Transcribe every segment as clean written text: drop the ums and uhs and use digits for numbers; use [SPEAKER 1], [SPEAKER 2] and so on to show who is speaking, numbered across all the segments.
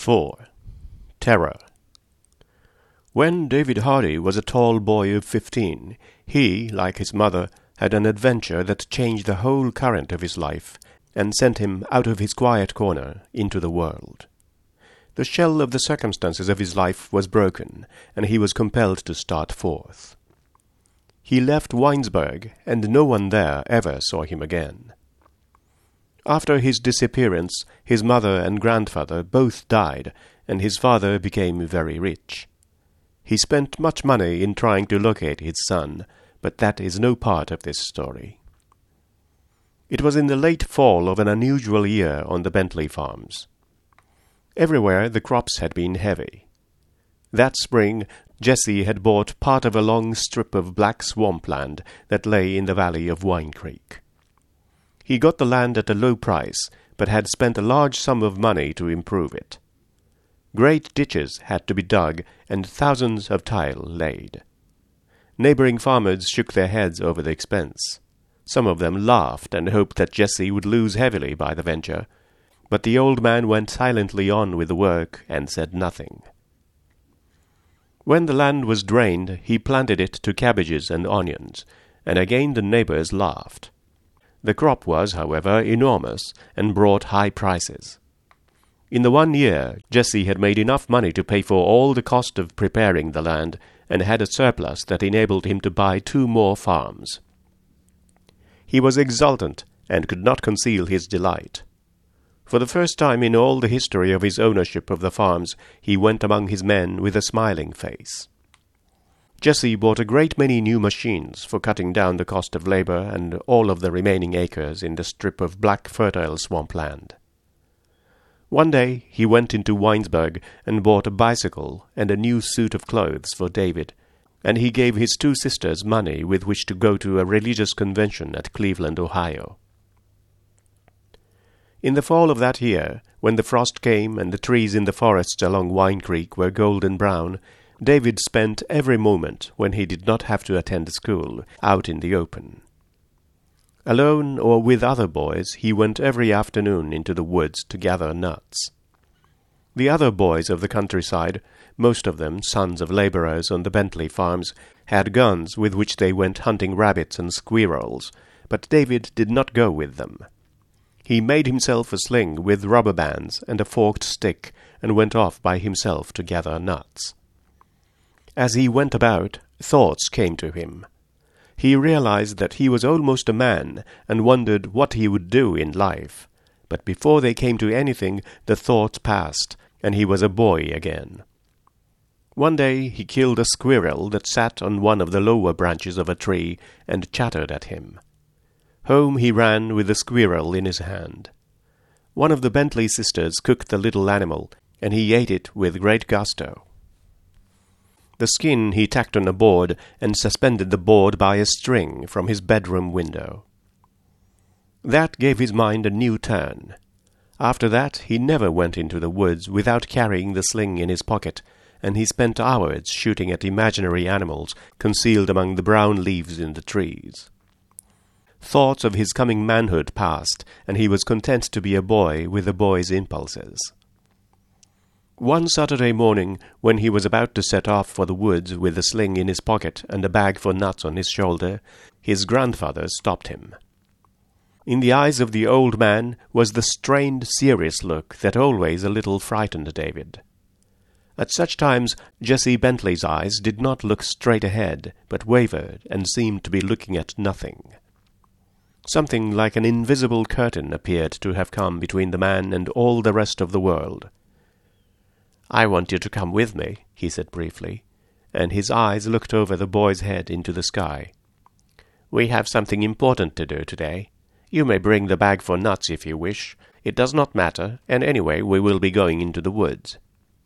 [SPEAKER 1] 4. Terror. When David Hardy was a tall boy of 15, he, like his mother, had an adventure that changed the whole current of his life and sent him out of his quiet corner into the world. The shell of the circumstances of his life was broken, and he was compelled to start forth. He left Winesburg, and no one there ever saw him again. After his disappearance, his mother and grandfather both died, and his father became very rich. He spent much money in trying to locate his son, but that is no part of this story. It was in the late fall of an unusual year on the Bentley farms. Everywhere the crops had been heavy. That spring, Jesse had bought part of a long strip of black swampland that lay in the valley of Wine Creek. He got the land at a low price, but had spent a large sum of money to improve it. Great ditches had to be dug and thousands of tile laid. Neighboring farmers shook their heads over the expense. Some of them laughed and hoped that Jesse would lose heavily by the venture, but the old man went silently on with the work and said nothing. When the land was drained, he planted it to cabbages and onions, and again the neighbors laughed. The crop was, however, enormous and brought high prices. In the 1 year, Jesse had made enough money to pay for all the cost of preparing the land and had a surplus that enabled him to buy 2 more farms. He was exultant and could not conceal his delight. For the first time in all the history of his ownership of the farms, he went among his men with a smiling face. Jesse bought a great many new machines for cutting down the cost of labor and all of the remaining acres in the strip of black fertile swampland. One day he went into Winesburg and bought a bicycle and a new suit of clothes for David, and he gave his 2 sisters money with which to go to a religious convention at Cleveland, Ohio. In the fall of that year, when the frost came and the trees in the forests along Wine Creek were golden brown, David spent every moment, when he did not have to attend school, out in the open. Alone or with other boys, he went every afternoon into the woods to gather nuts. The other boys of the countryside, most of them sons of laborers on the Bentley farms, had guns with which they went hunting rabbits and squirrels, but David did not go with them. He made himself a sling with rubber bands and a forked stick and went off by himself to gather nuts. As he went about, thoughts came to him. He realized that he was almost a man and wondered what he would do in life. But before they came to anything, the thoughts passed, and he was a boy again. One day he killed a squirrel that sat on one of the lower branches of a tree and chattered at him. Home he ran with the squirrel in his hand. One of the Bentley sisters cooked the little animal, and he ate it with great gusto. The skin he tacked on a board and suspended the board by a string from his bedroom window. That gave his mind a new turn. After that he never went into the woods without carrying the sling in his pocket, and he spent hours shooting at imaginary animals concealed among the brown leaves in the trees. Thoughts of his coming manhood passed, and he was content to be a boy with a boy's impulses. One Saturday morning, when he was about to set off for the woods with the sling in his pocket and a bag for nuts on his shoulder, his grandfather stopped him. In the eyes of the old man was the strained, serious look that always a little frightened David. At such times Jesse Bentley's eyes did not look straight ahead, but wavered and seemed to be looking at nothing. Something like an invisible curtain appeared to have come between the man and all the rest of the world. "I want you to come with me," he said briefly, and his eyes looked over the boy's head into the sky. "We have something important to do today. You may bring the bag for nuts if you wish. It does not matter, and anyway we will be going into the woods."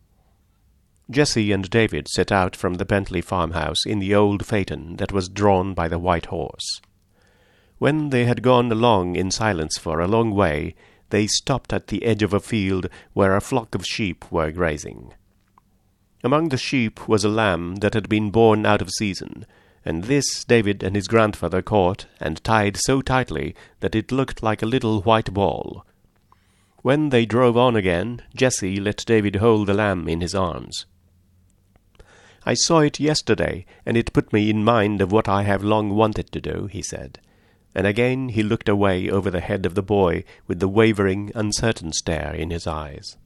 [SPEAKER 1] Jesse and David set out from the Bentley farmhouse in the old phaeton that was drawn by the white horse. When they had gone along in silence for a long way, they stopped at the edge of a field where a flock of sheep were grazing. Among the sheep was a lamb that had been born out of season, and this David and his grandfather caught and tied so tightly that it looked like a little white ball. When they drove on again, Jesse let David hold the lamb in his arms. "I saw it yesterday, and it put me in mind of what I have long wanted to do," he said. And again he looked away over the head of the boy with the wavering, uncertain stare in his eyes.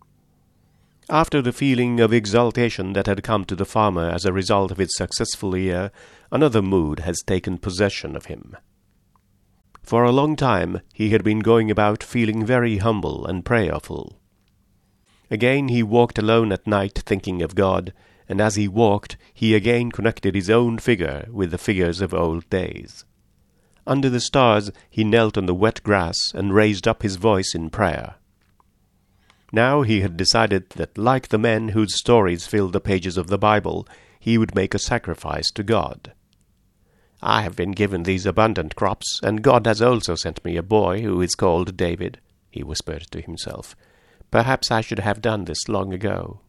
[SPEAKER 1] After the feeling of exultation that had come to the farmer as a result of his successful year, another mood has taken possession of him. For a long time he had been going about feeling very humble and prayerful. Again he walked alone at night thinking of God, and as he walked he again connected his own figure with the figures of old days. Under the stars he knelt on the wet grass and raised up his voice in prayer. Now he had decided that, like the men whose stories filled the pages of the Bible, he would make a sacrifice to God. "I have been given these abundant crops, and God has also sent me a boy who is called David," he whispered to himself. "Perhaps I should have done this long ago."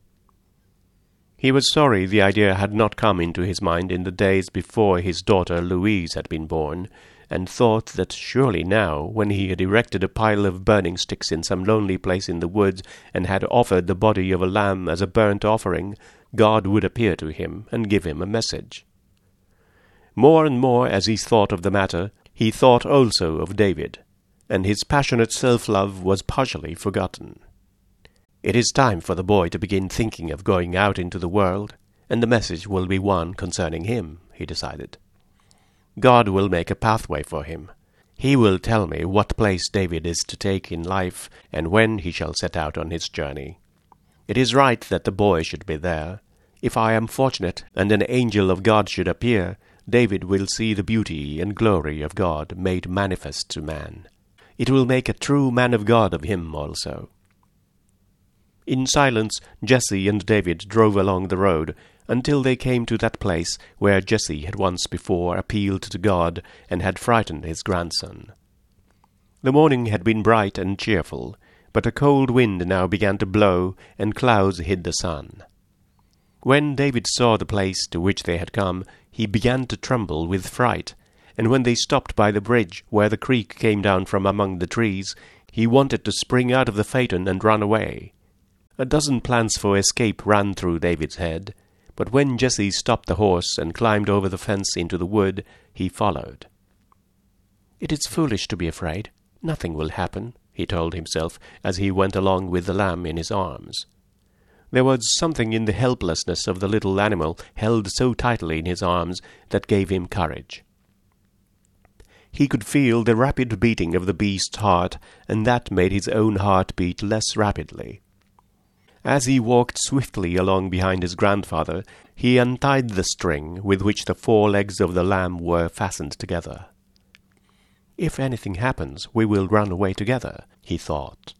[SPEAKER 1] He was sorry the idea had not come into his mind in the days before his daughter Louise had been born, and thought that surely now, when he had erected a pile of burning sticks in some lonely place in the woods and had offered the body of a lamb as a burnt offering, God would appear to him and give him a message. More and more as he thought of the matter, he thought also of David, and his passionate self-love was partially forgotten. It is time for the boy to begin thinking of going out into the world, and the message will be one concerning him, he decided. God will make a pathway for him. He will tell me what place David is to take in life, and when he shall set out on his journey. It is right that the boy should be there. If I am fortunate, and an angel of God should appear, David will see the beauty and glory of God made manifest to man. It will make a true man of God of him also. In silence, Jesse and David drove along the road until they came to that place where Jesse had once before appealed to God and had frightened his grandson. The morning had been bright and cheerful, but a cold wind now began to blow, and clouds hid the sun. When David saw the place to which they had come, he began to tremble with fright, and when they stopped by the bridge where the creek came down from among the trees, he wanted to spring out of the phaeton and run away. A dozen plans for escape ran through David's head, but when Jesse stopped the horse and climbed over the fence into the wood, he followed. "It is foolish to be afraid. Nothing will happen," he told himself as he went along with the lamb in his arms. There was something in the helplessness of the little animal held so tightly in his arms that gave him courage. He could feel the rapid beating of the beast's heart, and that made his own heart beat less rapidly. As he walked swiftly along behind his grandfather, he untied the string with which the 4 legs of the lamb were fastened together. "If anything happens, we will run away together," he thought.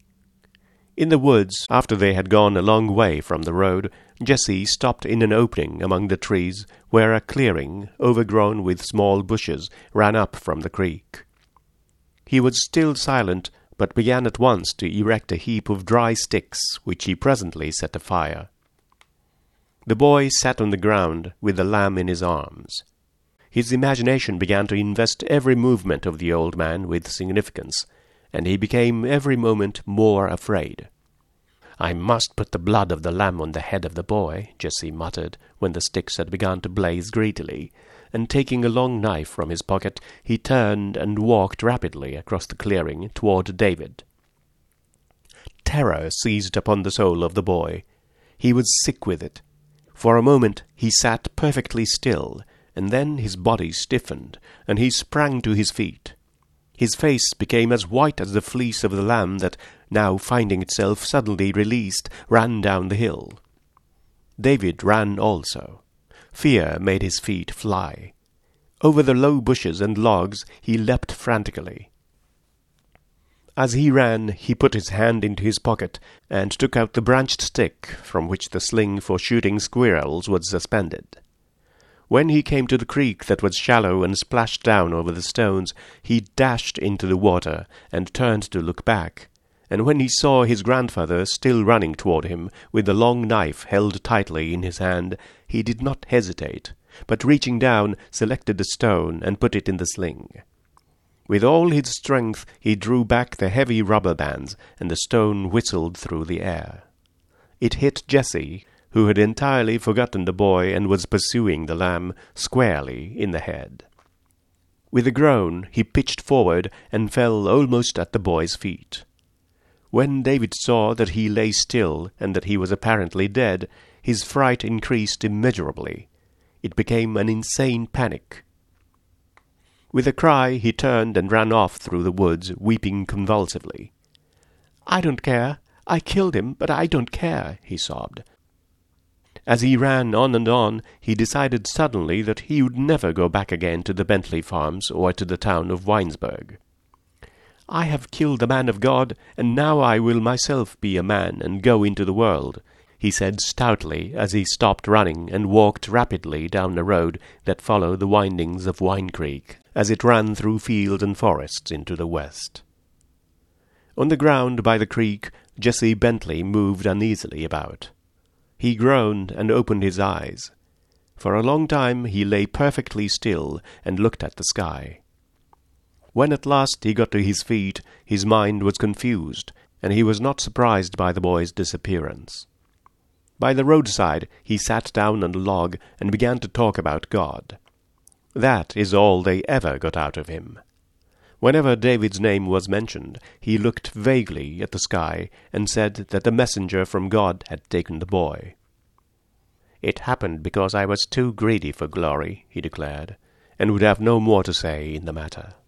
[SPEAKER 1] In the woods, after they had gone a long way from the road, Jesse stopped in an opening among the trees where a clearing, overgrown with small bushes, ran up from the creek. He was still silent, but began at once to erect a heap of dry sticks, which he presently set afire. The boy sat on the ground with the lamb in his arms. His imagination began to invest every movement of the old man with significance, and he became every moment more afraid. "I must put the blood of the lamb on the head of the boy," Jesse muttered, when the sticks had begun to blaze greedily, and taking a long knife from his pocket, he turned and walked rapidly across the clearing toward David. Terror seized upon the soul of the boy. He was sick with it. For a moment he sat perfectly still, and then his body stiffened, and he sprang to his feet. His face became as white as the fleece of the lamb that, now finding itself suddenly released, ran down the hill. David ran also. Fear made his feet fly. Over the low bushes and logs he leapt frantically. As he ran, he put his hand into his pocket and took out the branched stick from which the sling for shooting squirrels was suspended. When he came to the creek that was shallow and splashed down over the stones, he dashed into the water and turned to look back, and when he saw his grandfather still running toward him with the long knife held tightly in his hand, he did not hesitate, but reaching down, selected a stone and put it in the sling. With all his strength he drew back the heavy rubber bands, and the stone whistled through the air. It hit Jesse, who had entirely forgotten the boy and was pursuing the lamb, squarely in the head. With a groan he pitched forward and fell almost at the boy's feet. When David saw that he lay still and that he was apparently dead, his fright increased immeasurably. It became an insane panic. With a cry he turned and ran off through the woods, weeping convulsively. "I don't care. I killed him, but I don't care," he sobbed. As he ran on and on, he decided suddenly that he would never go back again to the Bentley farms or to the town of Winesburg. "I have killed a man of God, and now I will myself be a man and go into the world," he said stoutly as he stopped running and walked rapidly down the road that followed the windings of Wine Creek as it ran through fields and forests into the west. On the ground by the creek, Jesse Bentley moved uneasily about. He groaned and opened his eyes. For a long time he lay perfectly still and looked at the sky. When at last he got to his feet, his mind was confused, and he was not surprised by the boy's disappearance. By the roadside he sat down on a log and began to talk about God. That is all they ever got out of him. Whenever David's name was mentioned, he looked vaguely at the sky and said that the messenger from God had taken the boy. "It happened because I was too greedy for glory," he declared, and would have no more to say in the matter.